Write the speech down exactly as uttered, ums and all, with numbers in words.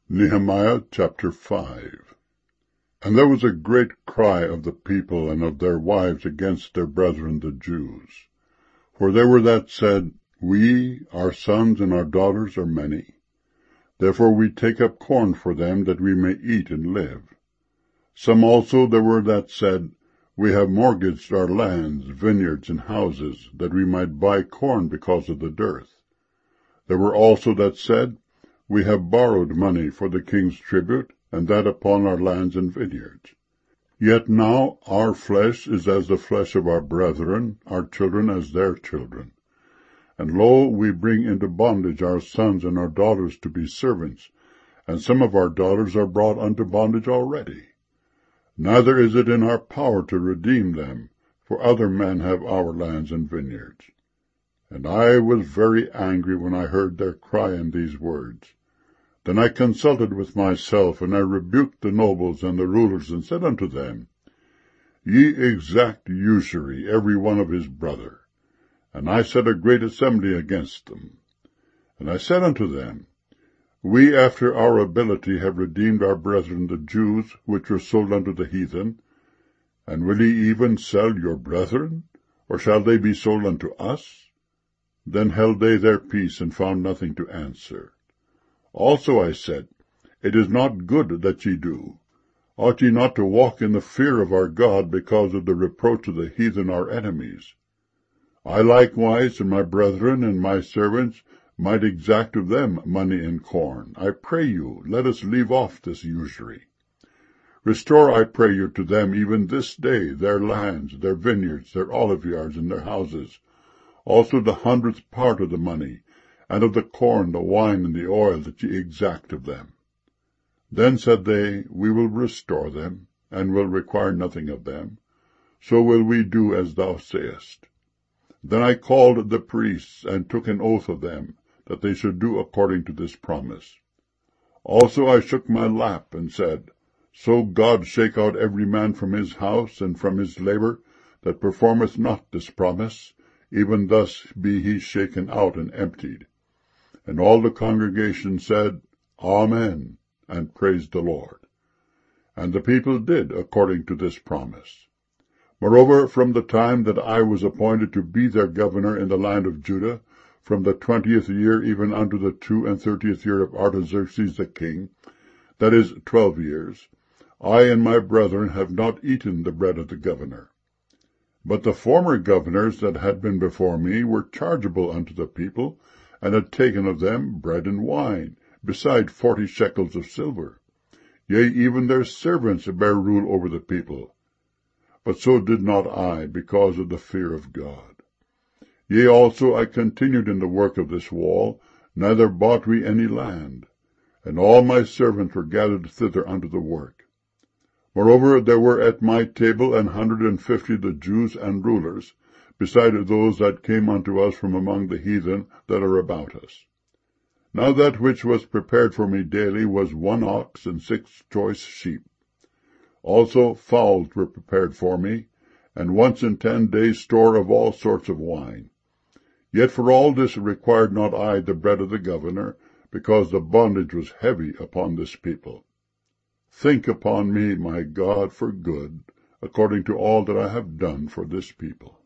Nehemiah chapter five. And there was a great cry of the people and of their wives against their brethren the Jews. For there were that said, We, our sons and our daughters are many. Therefore we take up corn for them, that we may eat and live. Some also there were that said, We have mortgaged our lands, vineyards, and houses, that we might buy corn because of the dearth. There were also that said, We have borrowed money for the king's tribute, and that upon our lands and vineyards. Yet now our flesh is as the flesh of our brethren, our children as their children. And lo, we bring into bondage our sons and our daughters to be servants, and some of our daughters are brought unto bondage already. Neither is it in our power to redeem them, for other men have our lands and vineyards. And I was very angry when I heard their cry in these words. Then I consulted with myself, and I rebuked the nobles and the rulers, and said unto them, Ye exact usury, every one of his brother. And I set a great assembly against them. And I said unto them, We after our ability have redeemed our brethren the Jews, which were sold unto the heathen. And will ye even sell your brethren? Or shall they be sold unto us? Then held they their peace, and found nothing to answer. Also I said, It is not good that ye do. Ought ye not to walk in the fear of our God, because of the reproach of the heathen our enemies? I likewise, and my brethren and my servants, might exact of them money and corn. I pray you, let us leave off this usury. Restore, I pray you, to them even this day their lands, their vineyards, their olive yards, and their houses, also the hundredth part of the money, and of the corn, the wine, and the oil that ye exact of them. Then said they, We will restore them, and will require nothing of them. So will we do as thou sayest. Then I called the priests, and took an oath of them, that they should do according to this promise. Also I shook my lap, and said, So God shake out every man from his house, and from his labor, that performeth not this promise, even thus be he shaken out and emptied. And all the congregation said, Amen, and praised the Lord. And the people did according to this promise. Moreover, from the time that I was appointed to be their governor in the land of Judah, from the twentieth year even unto the two and thirtieth year of Artaxerxes the king, that is, twelve years, I and my brethren have not eaten the bread of the governor. But the former governors that had been before me were chargeable unto the people, and had taken of them bread and wine, beside forty shekels of silver. Yea, even their servants bare rule over the people. But so did not I, because of the fear of God. Yea, also I continued in the work of this wall, neither bought we any land. And all my servants were gathered thither unto the work. Moreover, there were at my table an hundred and fifty the Jews and rulers, beside those that came unto us from among the heathen that are about us. Now that which was prepared for me daily was one ox and six choice sheep. Also fowls were prepared for me, and once in ten days store of all sorts of wine. Yet for all this required not I the bread of the governor, because the bondage was heavy upon this people. Think upon me, my God, for good, according to all that I have done for this people.